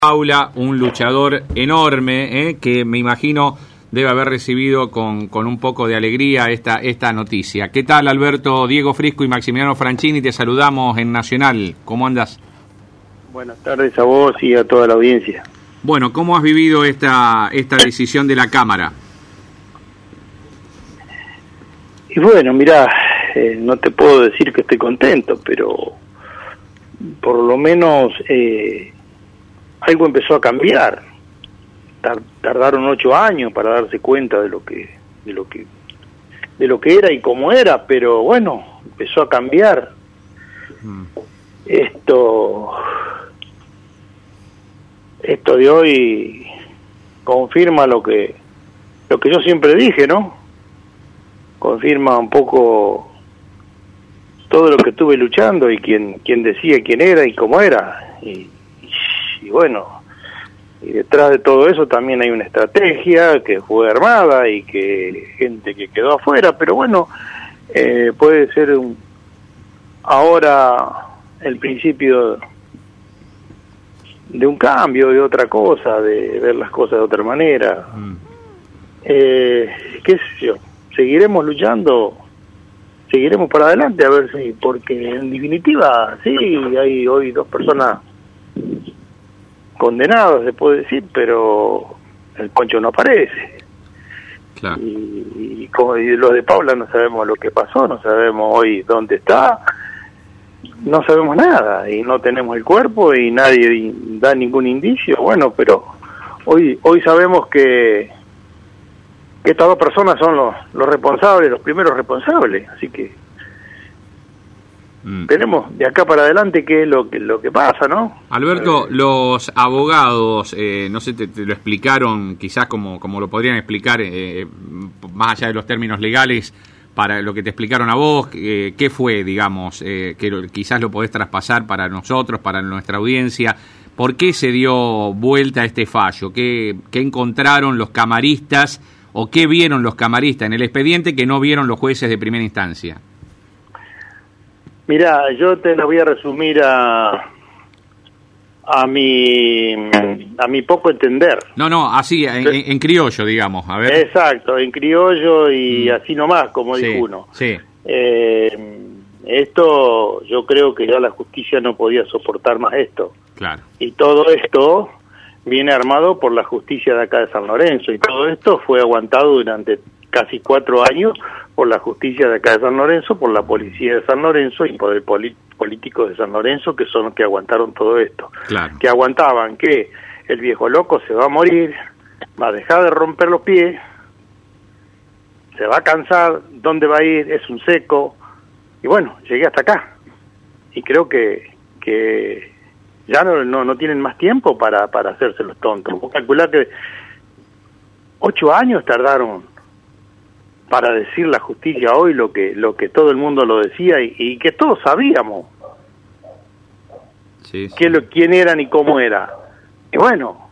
Paula, un luchador enorme, que me imagino debe haber recibido con un poco de alegría esta noticia. ¿Qué tal, Alberto? Diego Frisco y Maximiliano Franchini, te saludamos en Nacional. ¿Cómo andas? Buenas tardes a vos y a toda la audiencia. Bueno, ¿cómo has vivido esta decisión de la Cámara? Y bueno, mirá, no te puedo decir que estoy contento, pero por lo menos algo empezó a cambiar. Tardaron 8 años para darse cuenta de lo que era y cómo era, pero bueno, empezó a cambiar. Esto de hoy confirma lo que yo siempre dije, ¿no? Confirma un poco todo lo que estuve luchando y quién decía quién era y cómo era. Y bueno, y detrás de todo eso también hay una estrategia que fue armada y que gente que quedó afuera, pero bueno, puede ser ahora el principio de un cambio, de otra cosa, de ver las cosas de otra manera. Qué sé yo, seguiremos luchando, seguiremos para adelante a ver si, porque en definitiva sí, hay hoy 2 personas condenados, se puede decir, pero el Poncho no aparece. Claro. Y lo de Paula no sabemos lo que pasó, no sabemos hoy dónde está, no sabemos nada, y no tenemos el cuerpo y nadie da ningún indicio. Bueno, pero hoy sabemos que estas 2 personas son los responsables, los primeros responsables, así que tenemos de acá para adelante qué es lo que pasa, ¿no? Alberto, los abogados, no sé, te lo explicaron quizás como lo podrían explicar, más allá de los términos legales, para lo que te explicaron a vos, ¿qué fue, digamos, que quizás lo podés traspasar para nosotros, para nuestra audiencia? ¿Por qué se dio vuelta a este fallo? ¿Qué encontraron los camaristas o qué vieron los camaristas en el expediente que no vieron los jueces de primera instancia? Mirá, yo te lo voy a resumir a mi poco entender. No, así, en criollo, digamos, a ver. Exacto, en criollo y así nomás, como dijo uno. Sí. Esto, yo creo que ya la justicia no podía soportar más esto. Claro. Y todo esto viene armado por la justicia de acá de San Lorenzo, y todo esto fue aguantado durante casi 4 años por la justicia de acá de San Lorenzo, por la policía de San Lorenzo y por el políticos de San Lorenzo, que son los que aguantaron todo esto. Claro. Que aguantaban que el viejo loco se va a morir, va a dejar de romper los pies, se va a cansar, ¿dónde va a ir? Es un seco. Y bueno, llegué hasta acá. Y creo que ya no tienen más tiempo para hacerse los tontos. Vos calculá que 8 años tardaron para decir la justicia hoy lo que todo el mundo lo decía y que todos sabíamos. Sí. Quién eran y cómo era. Y bueno,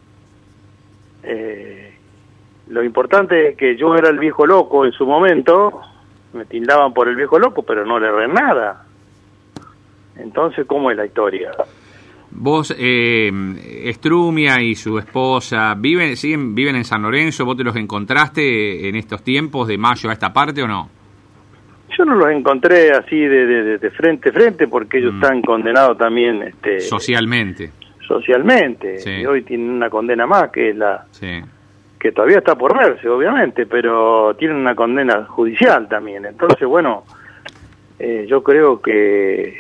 lo importante es que yo era el viejo loco en su momento, me tildaban por el viejo loco, pero no le erré nada. Entonces, ¿cómo es la historia? Vos, Strumia y su esposa, ¿viven en San Lorenzo? ¿Vos te los encontraste en estos tiempos de mayo a esta parte o no? Yo no los encontré así de frente a frente, porque ellos están condenados también socialmente. Socialmente. Sí. Y hoy tienen una condena más, que es que todavía está por verse, obviamente, pero tienen una condena judicial también. Entonces, bueno, yo creo que,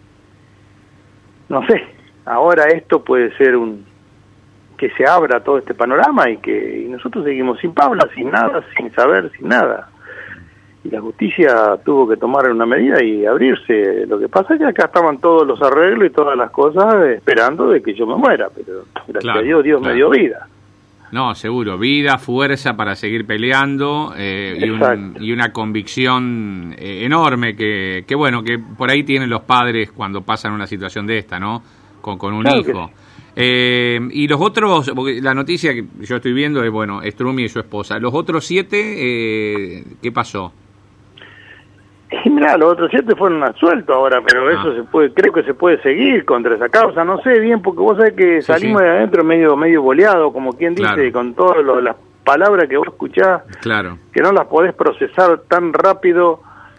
no sé, ahora esto puede ser que se abra todo este panorama y nosotros seguimos sin Paula, sin nada, sin saber, sin nada. Y la justicia tuvo que tomar una medida y abrirse. Lo que pasa es que acá estaban todos los arreglos y todas las cosas esperando de que yo me muera, pero gracias a Dios me dio vida. No, seguro, vida, fuerza para seguir peleando y una convicción enorme que bueno, que por ahí tienen los padres cuando pasan una situación de esta, ¿no? Con un hijo. Y los otros, porque la noticia que yo estoy viendo es, bueno, Strumia y su esposa. Los otros 7, ¿qué pasó? Y mirá, los otros 7 fueron absueltos ahora, pero eso se puede, creo que se puede seguir contra esa causa, no sé bien, porque vos sabés que salimos de adentro medio boleado, como quien dice, con todas las palabras que vos escuchás, que no las podés procesar tan rápido,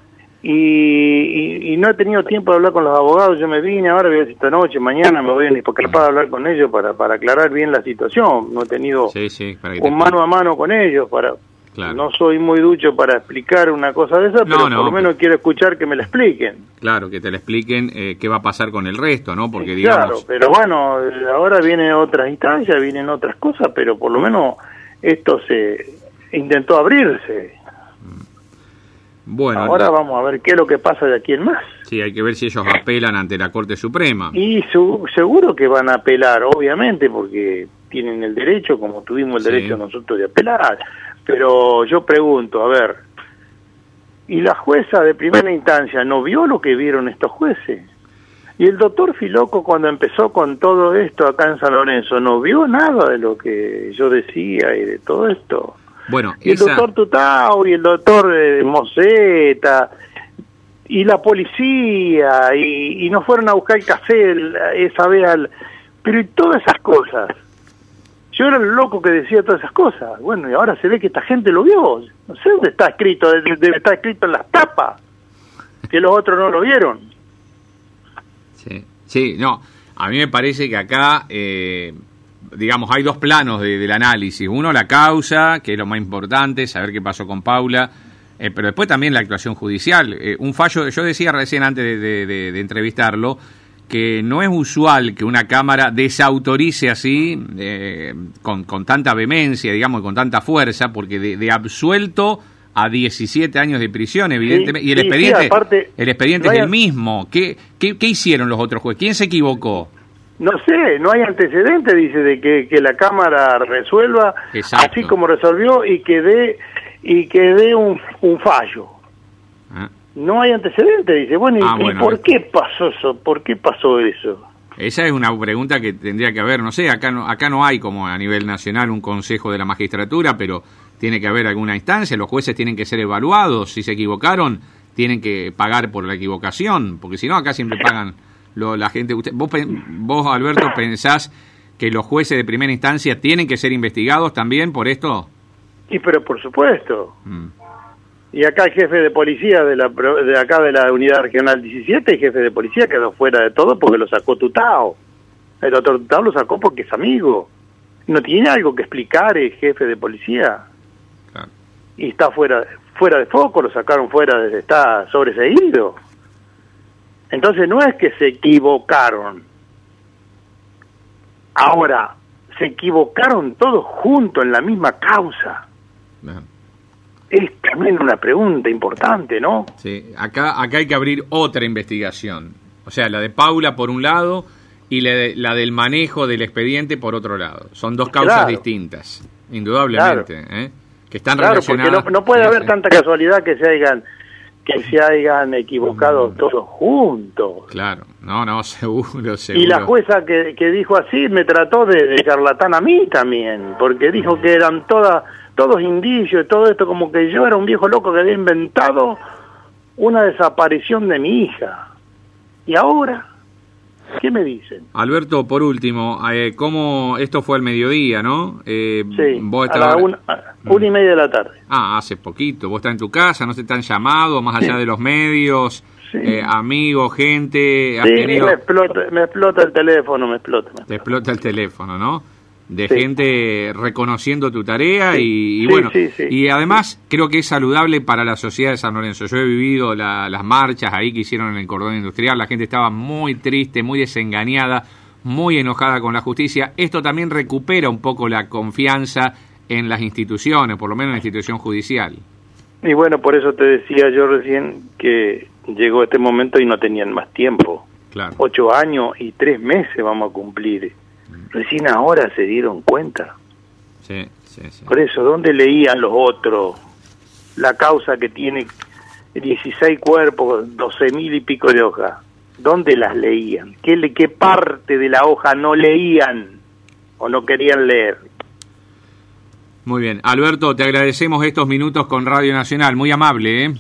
y no he tenido tiempo de hablar con los abogados. Yo me vine, ahora voy a decir esta noche, mañana me voy a Hispocalpar a hablar con ellos para aclarar bien la situación. No he tenido un mano a mano con ellos no soy muy ducho para explicar una cosa de esa, pero por lo menos quiero escuchar que me la expliquen. Claro, que te la expliquen qué va a pasar con el resto, ¿no? Porque digamos... Claro, pero bueno, ahora vienen otras instancias, vienen otras cosas, pero por lo menos esto se intentó abrirse. Bueno, ahora vamos a ver qué es lo que pasa de aquí en más. Sí, hay que ver si ellos apelan ante la Corte Suprema. Y seguro que van a apelar, obviamente, porque tienen el derecho, como tuvimos el derecho nosotros de apelar. Pero yo pregunto, a ver, ¿y la jueza de primera instancia no vio lo que vieron estos jueces? ¿Y el doctor Filoco, cuando empezó con todo esto acá en San Lorenzo, no vio nada de lo que yo decía y de todo esto? Bueno, y el doctor Tutao y el doctor Moseta y la policía y nos fueron a buscar el café esa vez pero y todas esas cosas. Yo era el loco que decía todas esas cosas. Bueno, y ahora se ve que esta gente lo vio. No sé dónde está escrito, debe estar escrito en las tapas, que los otros no lo vieron. Sí, no, a mí me parece que acá, digamos, hay dos planos del análisis. Uno, la causa, que es lo más importante, saber qué pasó con Paula, pero después también la actuación judicial. Un fallo, yo decía recién antes de entrevistarlo, que no es usual que una Cámara desautorice así, con tanta vehemencia, digamos, con tanta fuerza, porque de absuelto a 17 años de prisión, evidentemente, y el expediente es el mismo. ¿Qué hicieron los otros jueces? ¿Quién se equivocó? No sé, no hay antecedentes, dice, de que la Cámara resuelva así como resolvió y que dé un fallo. No hay antecedentes, dice. Bueno, ¿y por qué pasó eso? ¿Por qué pasó eso? Esa es una pregunta que tendría que haber, no sé, acá no hay como a nivel nacional un consejo de la magistratura, pero tiene que haber alguna instancia, los jueces tienen que ser evaluados, si se equivocaron, tienen que pagar por la equivocación, porque si no, acá siempre pagan la gente. Vos, Alberto, ¿pensás que los jueces de primera instancia tienen que ser investigados también por esto? Sí, pero por supuesto. Y acá el jefe de policía de acá de la unidad regional 17, el jefe de policía quedó fuera de todo porque lo sacó Tutao. El doctor Tutao lo sacó porque es amigo. No tiene algo que explicar el jefe de policía. Claro. Y está fuera de foco, lo sacaron fuera, está sobreseído. Entonces no es que se equivocaron. Ahora, se equivocaron todos juntos en la misma causa. Es también una pregunta importante, ¿no? Sí, acá hay que abrir otra investigación. O sea, la de Paula por un lado y la del manejo del expediente por otro lado. Son dos causas distintas, indudablemente, que están relacionadas. Porque no puede haber tanta casualidad que se hayan equivocado todos juntos. Claro, no, seguro. Y la jueza que dijo así me trató de charlatán a mí también, porque dijo que eran todos indicios y todo esto, como que yo era un viejo loco que había inventado una desaparición de mi hija. ¿Y ahora? ¿Qué me dicen? Alberto, por último, ¿cómo esto fue al mediodía, no? Sí, vos a la 1:30 de la tarde. Hace poquito. ¿Vos estás en tu casa? ¿No te están llamado más allá de los medios? Amigos, gente... me explota el teléfono, Te explota el teléfono, ¿no? De gente reconociendo tu tarea y bueno, y además creo que es saludable para la sociedad de San Lorenzo. Yo he vivido las marchas ahí que hicieron en el cordón industrial, la gente estaba muy triste, muy desengañada, muy enojada con la justicia. Esto también recupera un poco la confianza en las instituciones, por lo menos en la institución judicial. Y bueno, por eso te decía yo recién que llegó este momento y no tenían más tiempo. Claro. 8 años y 3 meses vamos a cumplir. Recién ahora se dieron cuenta. Sí. Por eso, ¿dónde leían los otros? La causa que tiene 16 cuerpos, 12.000 y pico de hojas. ¿Dónde las leían? ¿Qué parte de la hoja no leían o no querían leer? Muy bien. Alberto, te agradecemos estos minutos con Radio Nacional. Muy amable,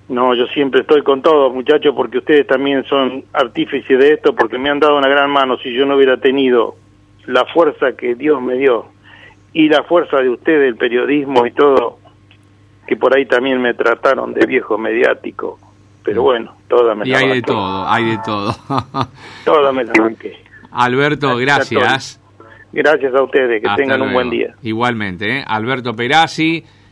No, yo siempre estoy con todos, muchachos, porque ustedes también son artífices de esto, porque me han dado una gran mano. Si yo no hubiera tenido la fuerza que Dios me dio y la fuerza de ustedes, el periodismo y todo, que por ahí también me trataron de viejo mediático, pero bueno, toda me la banqué. Y hay de todo. Toda me la banqué. Alberto, gracias. Gracias a ustedes, que tengan un buen día. Igualmente, Alberto Perazzi.